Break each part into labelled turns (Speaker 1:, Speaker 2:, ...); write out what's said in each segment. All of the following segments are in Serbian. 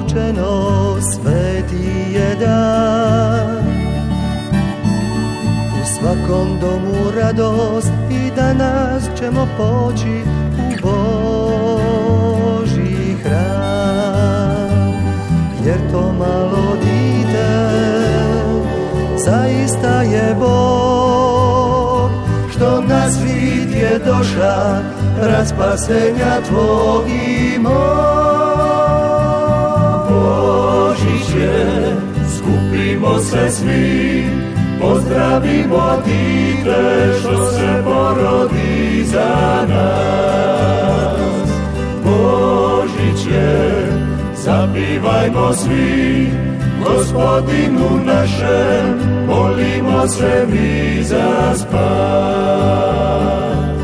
Speaker 1: novčeno, sveti je dan. U svakom domu radost i danas ćemo poći u Božji hram. Jer to malo dite zaista je Bog, što na svit je doša rad spasenja tvog i mog. Božić je, skupimo se svi, pozdravimo dite što se porodi za nas. Božić je, zapivajmo svi, Gospodinu našem, molimo se mi za spas.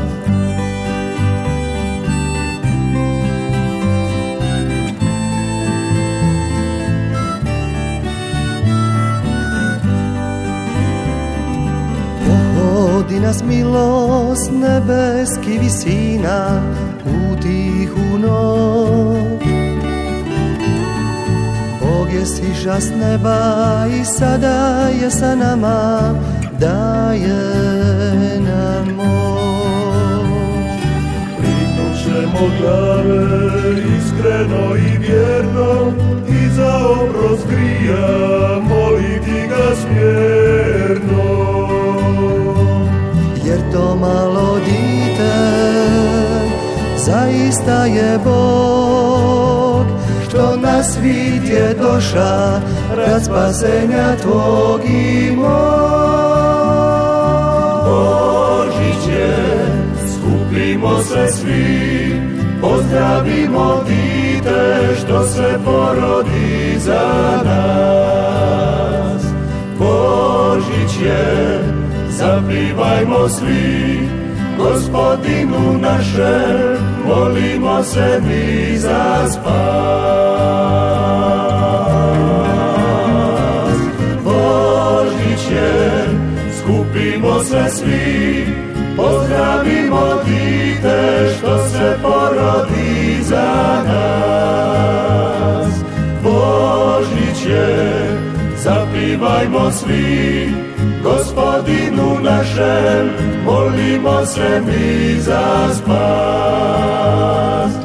Speaker 1: Pohodi nas milost nebeski visina u tihu noć. Bog je siša s neba i sada je sa nama, daje nam moć.
Speaker 2: Prignut ćemo glave iskreno i vjerno i za oprost grija moliti ga smjerno.
Speaker 1: Jer to malo dite zaista je Bog, što na svit je doša rad spasenja tvog i mog.
Speaker 2: Božić je, skupimo se svi, pozdravimo dite što se porodi za nas. Božić je, zapivajmo svi, Gospodinu našem, molimo se mi za spas. Božić je, skupimo se svi, pozdravimo dite što se porodi za nas. Božić je, zapivajmo svi, Gospodinu našem, molimo se mi za spas.